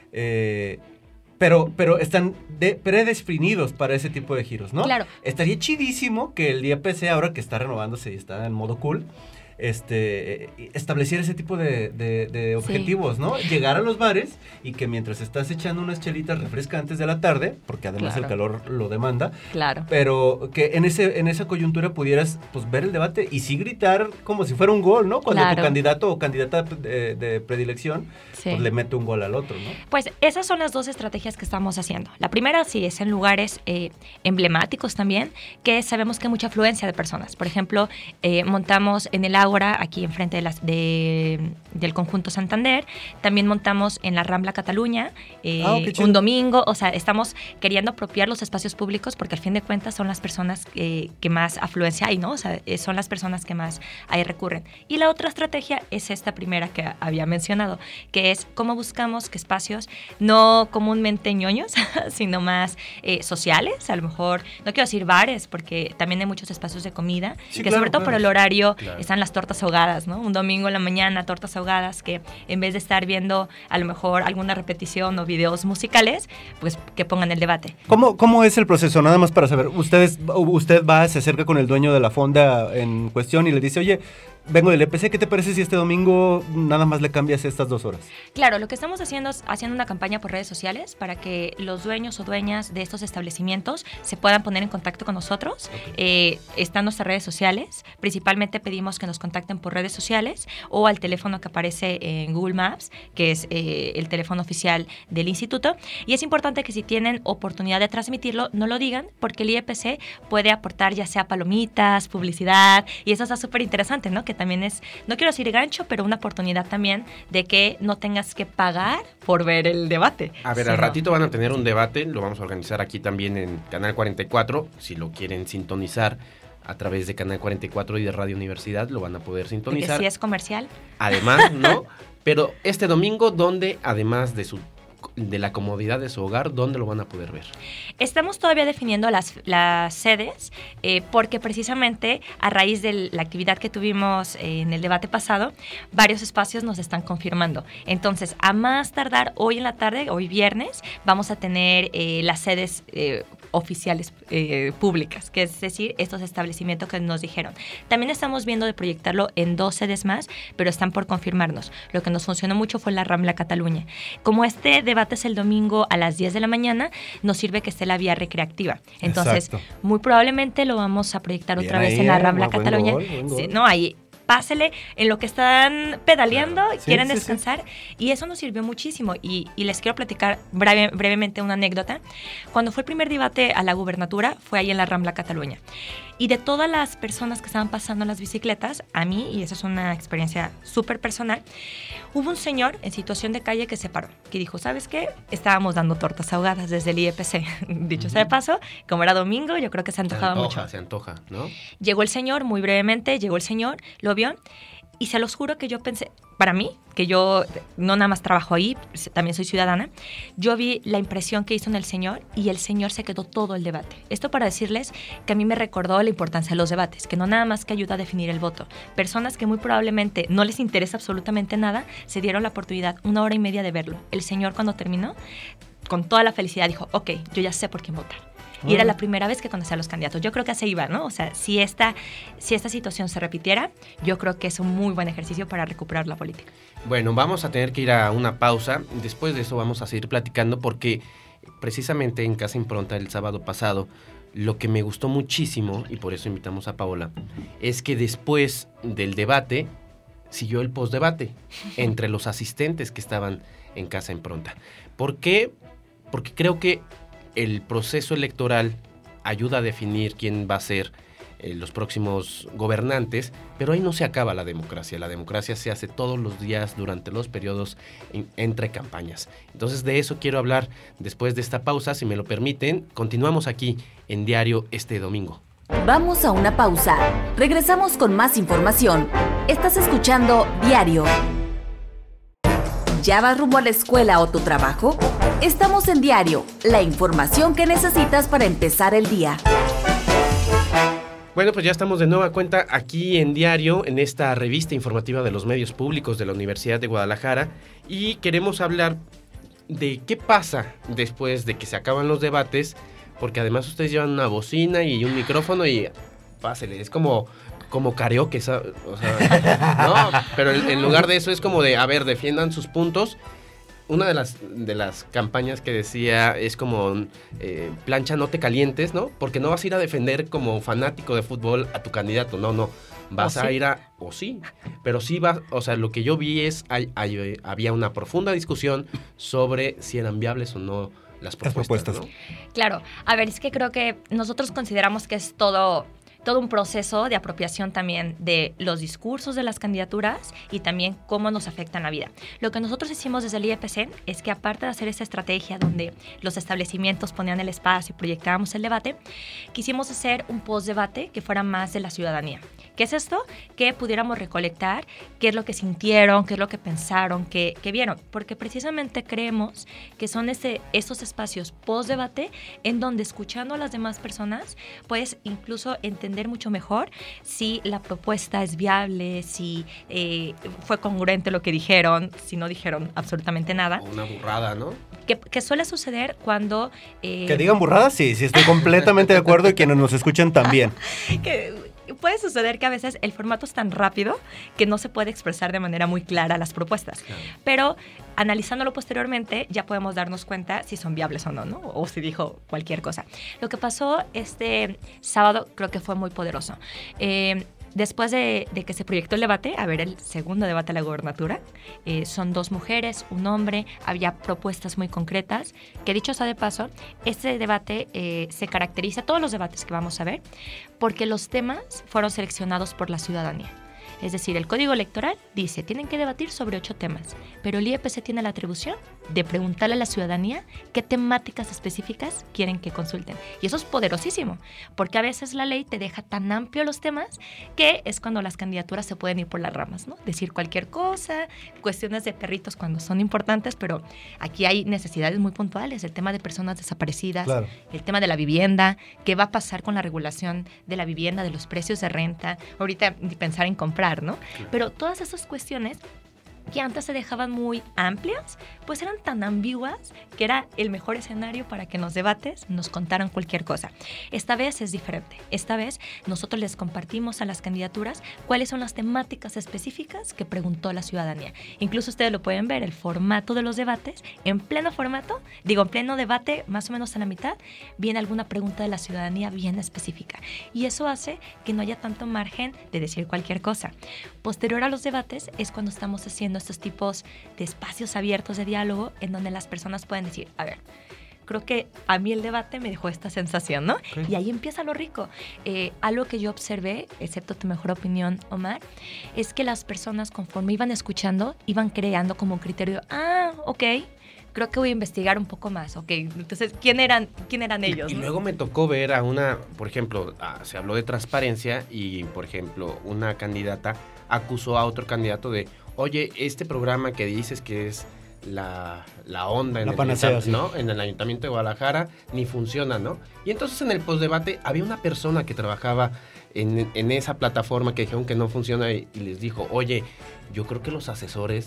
Pero están predefinidos para ese tipo de giros, ¿no? Claro. Estaría chidísimo que el IEPC, ahora que está renovándose y está en modo cool, establecer ese tipo de objetivos, ¿no? Llegar a los bares y que mientras estás echando unas chelitas refrescantes de la tarde, porque además el calor lo demanda, pero que en esa coyuntura pudieras pues ver el debate y sí gritar como si fuera un gol, ¿no? Cuando tu candidato o candidata de predilección pues le mete un gol al otro, ¿no? Pues esas son las dos estrategias que estamos haciendo. La primera sí es en lugares emblemáticos también, que sabemos que hay mucha afluencia de personas. Por ejemplo, montamos en el Ágora, aquí enfrente del Conjunto Santander. También montamos en la Rambla Cataluña un domingo. O sea, estamos queriendo apropiar los espacios públicos porque al fin de cuentas son las personas que más afluencia hay, ¿no? O sea, son las personas que más ahí recurren. Y la otra estrategia es esta primera que había mencionado, que es cómo buscamos que espacios no comúnmente ñoños, sino más sociales. A lo mejor, no quiero decir bares, porque también hay muchos espacios de comida, sobre todo por el horario están las tortas ahogadas, ¿no? Un domingo en la mañana, tortas ahogadas, que en vez de estar viendo a lo mejor alguna repetición o videos musicales, pues que pongan el debate. ¿Cómo es el proceso? Nada más para saber, usted se acerca con el dueño de la fonda en cuestión y le dice, oye, vengo del EPC, ¿qué te parece si este domingo nada más le cambias estas 2 horas? Claro, lo que estamos haciendo es haciendo una campaña por redes sociales para que los dueños o dueñas de estos establecimientos se puedan poner en contacto con nosotros. Están nuestras redes sociales. Principalmente pedimos que nos contacten por redes sociales o al teléfono que aparece en Google Maps, que es el teléfono oficial del instituto. Y es importante que si tienen oportunidad de transmitirlo, no lo digan, porque el IEPC puede aportar ya sea palomitas, publicidad, y eso está súper interesante, ¿no? Que también es, no quiero decir gancho, pero una oportunidad también de que no tengas que pagar por ver el debate. A ver, al ratito van a tener un debate, lo vamos a organizar aquí también en Canal 44, si lo quieren sintonizar a través de Canal 44 y de Radio Universidad, lo van a poder sintonizar. Si es comercial. Además, ¿no? Pero este domingo, ¿dónde, además de la comodidad de su hogar, dónde lo van a poder ver? Estamos todavía definiendo las sedes porque precisamente a raíz de la actividad que tuvimos en el debate pasado, varios espacios nos están confirmando. Entonces, a más tardar hoy en la tarde, hoy viernes, vamos a tener las sedes oficiales públicas, que es decir, estos establecimientos que nos dijeron. También estamos viendo de proyectarlo en 2 sedes más, pero están por confirmarnos. Lo que nos funcionó mucho fue la Rambla Cataluña. Como este debate es el domingo a las 10 de la mañana, nos sirve que esté la vía recreativa. Entonces, muy probablemente lo vamos a proyectar otra vez en la Rambla Cataluña. Buen gol. Sí, no, ahí pásele en lo que están pedaleando, quieren descansar, y eso nos sirvió muchísimo. Y les quiero platicar brevemente una anécdota. Cuando fue el primer debate a la gubernatura, fue ahí en la Rambla Cataluña. Y de todas las personas que estaban pasando en las bicicletas, a mí, y eso es una experiencia súper personal, hubo un señor en situación de calle que se paró, que dijo, ¿sabes qué? Estábamos dando tortas ahogadas desde el IEPC. Dicho sea de paso, como era domingo, yo creo que se antojaba mucho. Se antoja, ¿no? Llegó el señor, muy brevemente, lo vio, y se los juro que yo pensé, para mí, que yo no nada más trabajo ahí, también soy ciudadana, yo vi la impresión que hizo en el señor y el señor se quedó todo el debate. Esto para decirles que a mí me recordó la importancia de los debates, que no nada más que ayuda a definir el voto. Personas que muy probablemente no les interesa absolutamente nada, se dieron la oportunidad 1 hora y media de verlo. El señor cuando terminó, con toda la felicidad dijo, ok, yo ya sé por quién votar. Y era la primera vez que conocía a los candidatos. Yo creo que así iba, ¿no? O sea, si esta situación se repitiera, yo creo que es un muy buen ejercicio para recuperar la política. Bueno, vamos a tener que ir a una pausa. Después de eso vamos a seguir platicando porque precisamente en Casa Impronta el sábado pasado, lo que me gustó muchísimo, y por eso invitamos a Paola, es que después del debate siguió el postdebate entre los asistentes que estaban en Casa Impronta. ¿Por qué? Porque creo que el proceso electoral ayuda a definir quién va a ser los próximos gobernantes, pero ahí no se acaba la democracia. La democracia se hace todos los días durante los periodos entre campañas. Entonces de eso quiero hablar después de esta pausa, si me lo permiten. Continuamos aquí en Diario este domingo. Vamos a una pausa. Regresamos con más información. Estás escuchando Diario. ¿Ya vas rumbo a la escuela o tu trabajo? Estamos en Diario, la información que necesitas para empezar el día. Bueno, pues ya estamos de nueva cuenta aquí en Diario, en esta revista informativa de los medios públicos de la Universidad de Guadalajara, y queremos hablar de qué pasa después de que se acaban los debates, porque además ustedes llevan una bocina y un micrófono y pásele, es como como karaoke, o sea, no, pero en lugar de eso es como de, a ver, defiendan sus puntos. Una de las campañas que decía es como plancha, no te calientes, ¿no? Porque no vas a ir a defender como fanático de fútbol a tu candidato, no. Vas a ir a... O sí, pero sí vas... O sea, lo que yo vi es... había una profunda discusión sobre si eran viables o no las propuestas, ¿no? Claro. A ver, es que creo que nosotros consideramos que es todo un proceso de apropiación también de los discursos de las candidaturas y también cómo nos afectan la vida. Lo que nosotros hicimos desde el IEPC es que aparte de hacer esta estrategia donde los establecimientos ponían el espacio y proyectábamos el debate, quisimos hacer un post-debate que fuera más de la ciudadanía. ¿Qué es esto? Que pudiéramos recolectar qué es lo que sintieron, qué es lo que pensaron, qué vieron. Porque precisamente creemos que son esos espacios post-debate en donde escuchando a las demás personas puedes incluso entender mucho mejor si la propuesta es viable, si fue congruente lo que dijeron, si no dijeron absolutamente nada. O una burrada, ¿no? Que suele suceder cuando... Que digan burradas, sí, estoy completamente de acuerdo y quienes nos escuchan también. Puede suceder que a veces el formato es tan rápido que no se puede expresar de manera muy clara las propuestas. Claro. Pero analizándolo posteriormente ya podemos darnos cuenta si son viables o no, ¿no? O si dijo cualquier cosa. Lo que pasó este sábado creo que fue muy poderoso. Después de que se proyectó el debate, a ver, el segundo debate a la gobernatura, son 2 mujeres, un hombre, había propuestas muy concretas, que dicho sea de paso, este debate se caracteriza, todos los debates que vamos a ver, porque los temas fueron seleccionados por la ciudadanía. Es decir, el Código Electoral dice, tienen que debatir sobre 8 temas, pero el IEPC tiene la atribución de preguntarle a la ciudadanía qué temáticas específicas quieren que consulten. Y eso es poderosísimo, porque a veces la ley te deja tan amplio los temas que es cuando las candidaturas se pueden ir por las ramas, ¿no? Decir cualquier cosa, cuestiones de perritos cuando son importantes, pero aquí hay necesidades muy puntuales, el tema de personas desaparecidas, claro, el tema de la vivienda, qué va a pasar con la regulación de la vivienda, de los precios de renta, ahorita ni pensar en comprar, ¿no? Pero todas esas cuestiones que antes se dejaban muy amplias, pues eran tan ambiguas que era el mejor escenario para que en los debates nos contaran cualquier cosa. Esta vez es diferente. Esta vez nosotros les compartimos a las candidaturas cuáles son las temáticas específicas que preguntó la ciudadanía. Incluso ustedes lo pueden ver, el formato de los debates, en pleno debate, más o menos a la mitad, viene alguna pregunta de la ciudadanía bien específica. Y eso hace que no haya tanto margen de decir cualquier cosa. Posterior a los debates es cuando estamos haciendo estos tipos de espacios abiertos de diálogo en donde las personas pueden decir, a ver, creo que a mí el debate me dejó esta sensación, ¿no? Okay. Y ahí empieza lo rico. Algo que yo observé, excepto tu mejor opinión, Omar, es que las personas conforme iban escuchando, iban creando como un criterio, ok, creo que voy a investigar un poco más, ok. Entonces, ¿quién eran ellos? Y luego me tocó ver a una, por ejemplo, se habló de transparencia y, por ejemplo, una candidata acusó a otro candidato de, oye, este programa que dices que es la onda en, ¿no? En el Ayuntamiento de Guadalajara ni funciona, ¿no? Y entonces en el postdebate había una persona que trabajaba en esa plataforma que dijeron que no funciona y les dijo, oye, yo creo que los asesores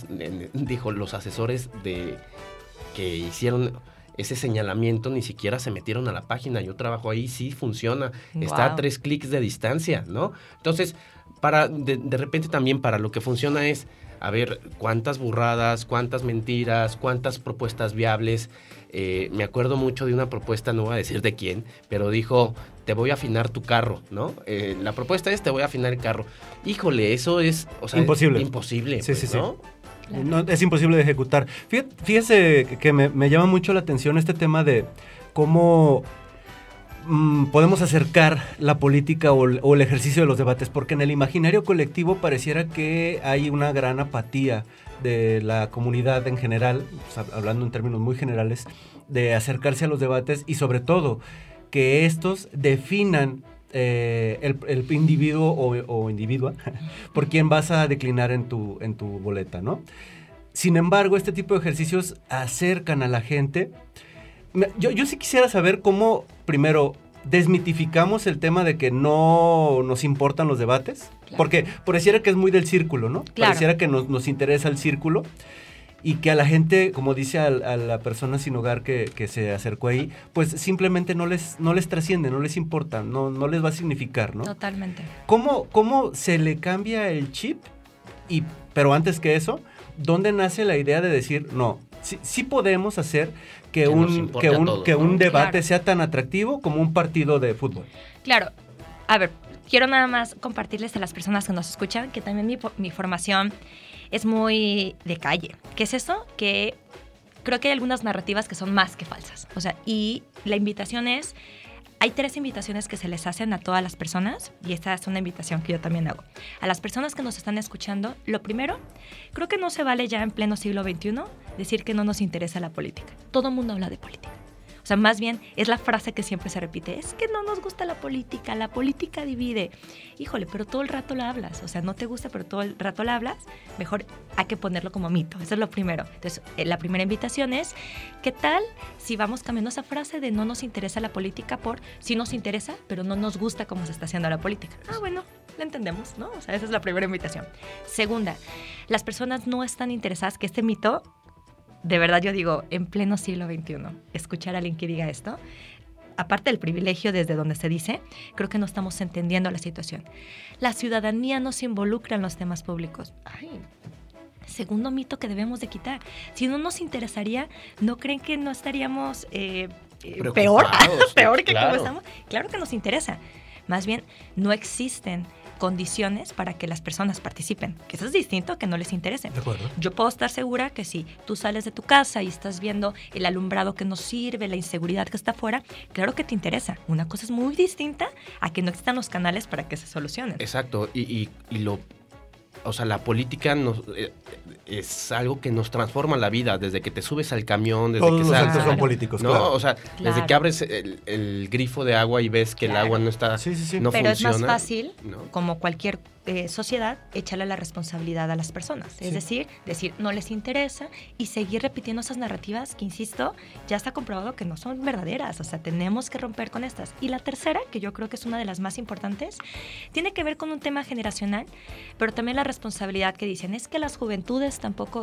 de que hicieron ese señalamiento ni siquiera se metieron a la página, yo trabajo ahí, sí funciona, está a 3 clics de distancia, ¿no? Entonces, de repente también para lo que funciona es, a ver, cuántas burradas, cuántas mentiras, cuántas propuestas viables. Me acuerdo mucho de una propuesta, no voy a decir de quién, pero dijo, te voy a afinar tu carro, ¿no? La propuesta es, te voy a afinar el carro. Híjole, eso es, o sea, imposible. Imposible, sí, pues, sí, ¿no? Sí. No, es imposible de ejecutar. Fíjese que me llama mucho la atención este tema de cómo podemos acercar la política o el ejercicio de los debates, porque en el imaginario colectivo pareciera que hay una gran apatía de la comunidad en general, o sea, hablando en términos muy generales, de acercarse a los debates y sobre todo que estos definan el individuo o individua por quien vas a declinar en tu boleta, ¿no? Sin embargo, este tipo de ejercicios acercan a la gente. Yo sí quisiera saber cómo, primero, desmitificamos el tema de que no nos importan los debates, claro, porque pareciera que es muy del círculo, ¿no? Claro. Pareciera que nos interesa el círculo. y que a la gente, como dice a la persona sin hogar que se acercó ahí, pues simplemente no les trasciende, no les importa, no les va a significar, ¿no? Totalmente. ¿Cómo se le cambia el chip? Pero antes que eso, ¿dónde nace la idea de decir, no, sí podemos hacer que un debate sea tan atractivo como un partido de fútbol? Claro. A ver, quiero nada más compartirles a las personas que nos escuchan que también mi formación es muy de calle. ¿Qué es eso? Que creo que hay algunas narrativas que son más que falsas. O sea, y la invitación es... Hay 3 invitaciones que se les hacen a todas las personas, y esta es una invitación que yo también hago. A las personas que nos están escuchando, lo primero, creo que no se vale ya en pleno siglo XXI decir que no nos interesa la política. Todo el mundo habla de política. O sea, más bien es la frase que siempre se repite, es que no nos gusta la política divide. Híjole, pero todo el rato la hablas, o sea, no te gusta, pero todo el rato la hablas, mejor hay que ponerlo como mito, eso es lo primero. Entonces, la primera invitación es, ¿qué tal si vamos cambiando esa frase de no nos interesa la política por sí nos interesa, pero no nos gusta cómo se está haciendo la política? Ah, bueno, lo entendemos, ¿no? O sea, esa es la primera invitación. Segunda, las personas no están interesadas, que este mito... De verdad, yo digo, en pleno siglo XXI, escuchar a alguien que diga esto, aparte del privilegio desde donde se dice, creo que no estamos entendiendo la situación. La ciudadanía no se involucra en los temas públicos. Ay, segundo mito que debemos de quitar. Si no nos interesaría, ¿no creen que no estaríamos peor que como estamos? Claro que nos interesa. Más bien, no existen condiciones para que las personas participen, que eso es distinto a que no les interese. De acuerdo. Yo puedo estar segura que si tú sales de tu casa y estás viendo el alumbrado que no sirve, la inseguridad que está afuera, claro que te interesa. Una cosa es muy distinta a que no existan los canales para que se solucionen. Exacto, o sea, la política es algo que nos transforma la vida, desde que te subes al camión, desde todos que los saltas, actos son políticos, ¿no? claro. O sea, desde que abres el grifo de agua y ves que el agua no está, no pero funciona. es más fácil, ¿no? como cualquier sociedad, echarle la responsabilidad a las personas. Es decir, no les interesa y seguir repitiendo esas narrativas que, insisto, ya está comprobado que no son verdaderas. O sea, tenemos que romper con estas. Y la tercera, que yo creo que es una de las más importantes, tiene que ver con un tema generacional, pero también la responsabilidad que dicen, es que las juventudes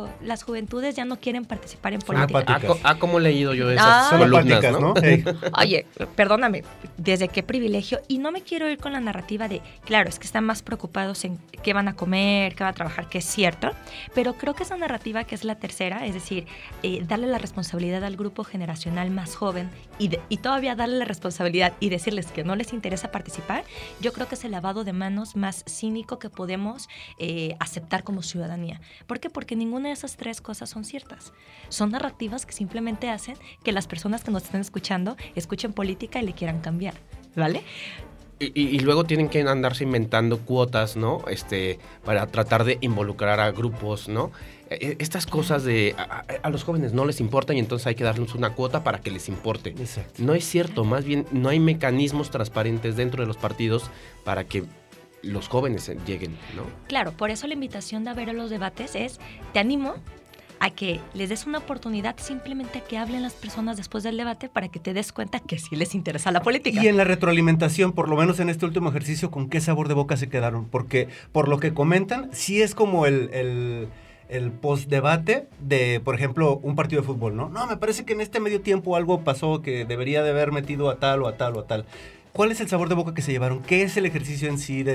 ya no quieren participar en política. ¿Cómo he leído yo esas son columnas, apáticas, ¿no? Oye, perdóname, desde qué privilegio, y no me quiero ir con la narrativa de, claro, es que están más preocupados en qué van a comer, qué van a trabajar, que es cierto, pero creo que esa narrativa que es la tercera, es decir, darle la responsabilidad al grupo generacional más joven y todavía darle la responsabilidad y decirles que no les interesa participar, yo creo que es el lavado de manos más cínico que podemos aceptar como ciudadanía. ¿Por qué? Porque ninguna de esas 3 cosas son ciertas. Son narrativas que simplemente hacen que las personas que nos estén escuchando escuchen política y le quieran cambiar, ¿vale? Y luego tienen que andarse inventando cuotas, ¿no? Para tratar de involucrar a grupos, ¿no? Estas cosas a los jóvenes no les importan y entonces hay que darles una cuota para que les importe. Exacto. No es cierto, más bien no hay mecanismos transparentes dentro de los partidos para que los jóvenes lleguen, ¿no? Claro, por eso la invitación de ver a los debates es, te animo a que les des una oportunidad simplemente a que hablen las personas después del debate para que te des cuenta que sí les interesa la política. Y en la retroalimentación, por lo menos en este último ejercicio, ¿con qué sabor de boca se quedaron? Porque por lo que comentan, sí es como el post-debate de, por ejemplo, un partido de fútbol, ¿no? No, me parece que en este medio tiempo algo pasó que debería de haber metido a tal o a tal o a tal. ¿Cuál es el sabor de boca que se llevaron? ¿Qué es el ejercicio en sí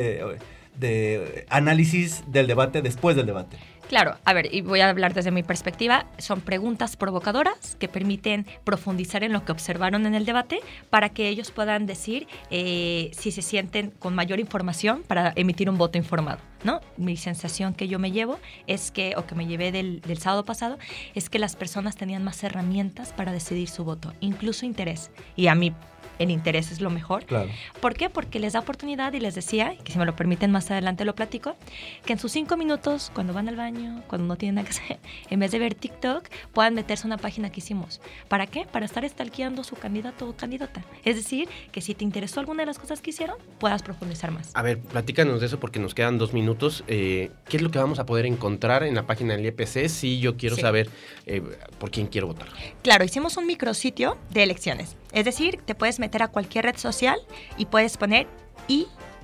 de análisis del debate después del debate? Claro, a ver, y voy a hablar desde mi perspectiva, son preguntas provocadoras que permiten profundizar en lo que observaron en el debate para que ellos puedan decir si se sienten con mayor información para emitir un voto informado, ¿no? Mi sensación que yo me llevo es que, o que me llevé del sábado pasado, es que las personas tenían más herramientas para decidir su voto, incluso interés. Y a mí el interés es lo mejor. Claro. ¿Por qué? Porque les da oportunidad y les decía, que si me lo permiten más adelante lo platico, que en sus 5 minutos, cuando van al baño, cuando no tienen nada que hacer, en vez de ver TikTok, puedan meterse a una página que hicimos. ¿Para qué? Para estar stalkeando su candidato o candidata. Es decir, que si te interesó alguna de las cosas que hicieron, puedas profundizar más. A ver, platícanos de eso porque nos quedan 2 minutos. ¿Qué es lo que vamos a poder encontrar en la página del IEPC si yo quiero saber por quién quiero votar? Claro, hicimos un micrositio de elecciones. Es decir, te puedes meter a cualquier red social y puedes poner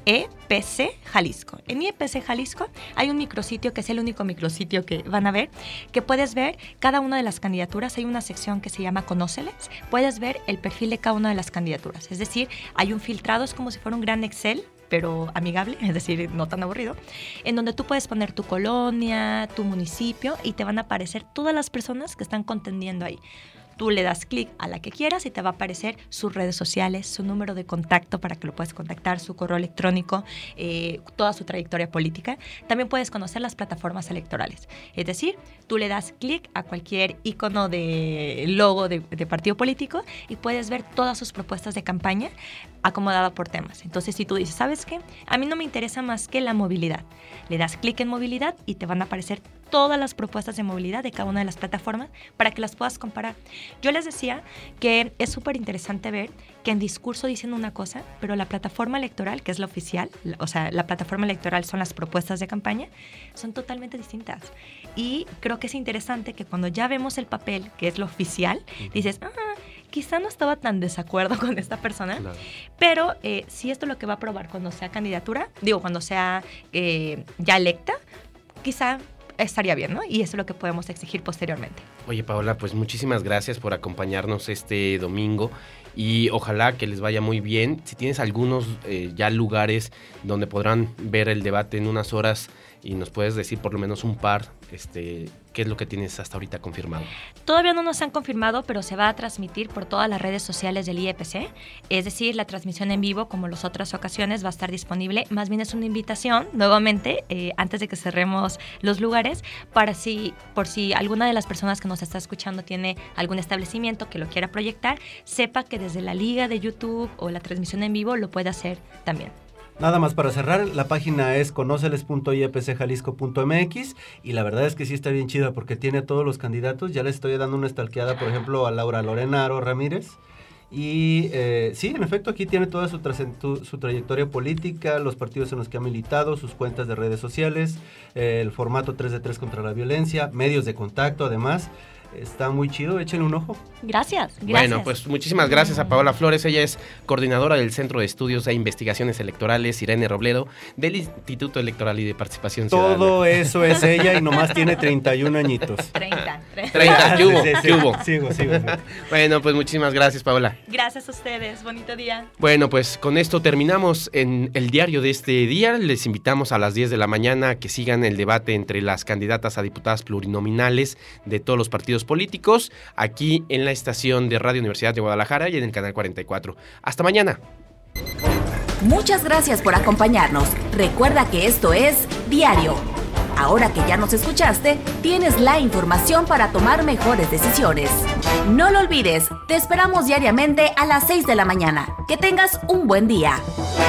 IEPC Jalisco. En IEPC Jalisco hay un micrositio que es el único micrositio que van a ver, que puedes ver cada una de las candidaturas. Hay una sección que se llama Conóceles. Puedes ver el perfil de cada una de las candidaturas. Es decir, hay un filtrado, es como si fuera un gran Excel, pero amigable, es decir, no tan aburrido, en donde tú puedes poner tu colonia, tu municipio, y te van a aparecer todas las personas que están contendiendo ahí. Tú le das clic a la que quieras y te va a aparecer sus redes sociales, su número de contacto para que lo puedas contactar, su correo electrónico, toda su trayectoria política. También puedes conocer las plataformas electorales. Es decir, tú le das clic a cualquier icono de logo de partido político y puedes ver todas sus propuestas de campaña acomodada por temas. Entonces, si tú dices, ¿sabes qué? A mí no me interesa más que la movilidad. Le das clic en movilidad y te van a aparecer todas las propuestas de movilidad de cada una de las plataformas para que las puedas comparar. Yo les decía que es súper interesante ver que en discurso dicen una cosa, pero la plataforma electoral, que es la oficial, o sea, la plataforma electoral son las propuestas de campaña, son totalmente distintas. Y creo que es interesante que cuando ya vemos el papel, que es lo oficial, dices, quizá no estaba tan desacuerdo con esta persona, claro. Pero si esto es lo que va a probar cuando sea cuando sea ya electa, quizá estaría bien, ¿no? Y eso es lo que podemos exigir posteriormente. Oye, Paola, pues muchísimas gracias por acompañarnos este domingo y ojalá que les vaya muy bien. Si tienes algunos ya lugares donde podrán ver el debate en unas horas y nos puedes decir por lo menos un par, ¿qué es lo que tienes hasta ahorita confirmado? Todavía no nos han confirmado, pero se va a transmitir por todas las redes sociales del IEPC. Es decir, la transmisión en vivo, como las otras ocasiones, va a estar disponible. Más bien es una invitación, nuevamente, antes de que cerremos los lugares, por si alguna de las personas que nos está escuchando tiene algún establecimiento que lo quiera proyectar, sepa que desde la liga de YouTube o la transmisión en vivo lo puede hacer también. Nada más para cerrar, la página es conoceles.iepcjalisco.mx y la verdad es que sí está bien chida porque tiene a todos los candidatos. Ya les estoy dando una stalkeada, por ejemplo, a Laura Lorena Aro Ramírez. Y sí, en efecto, aquí tiene toda su trayectoria política, los partidos en los que ha militado, sus cuentas de redes sociales, el formato 3x3 contra la violencia, medios de contacto, además. Está muy chido, échenle un ojo. Gracias. Bueno, pues muchísimas gracias a Paola Flores. Ella es coordinadora del Centro de Estudios e Investigaciones Electorales Irene Robledo del Instituto Electoral y de Participación Ciudadana. Todo eso es ella y nomás tiene 31 añitos. 30. ¿Qué hubo? Sigo. Bueno, pues muchísimas gracias, Paola. Gracias a ustedes, bonito día. Bueno, pues con esto terminamos en el diario de este día. Les invitamos a las 10 de la mañana a que sigan el debate entre las candidatas a diputadas plurinominales de todos los partidos políticos, aquí en la estación de Radio Universidad de Guadalajara y en el canal 44. Hasta mañana. Muchas gracias por acompañarnos. Recuerda que esto es Diario. Ahora que ya nos escuchaste, tienes la información para tomar mejores decisiones. No lo olvides, te esperamos diariamente a las 6 de la mañana. Que tengas un buen día.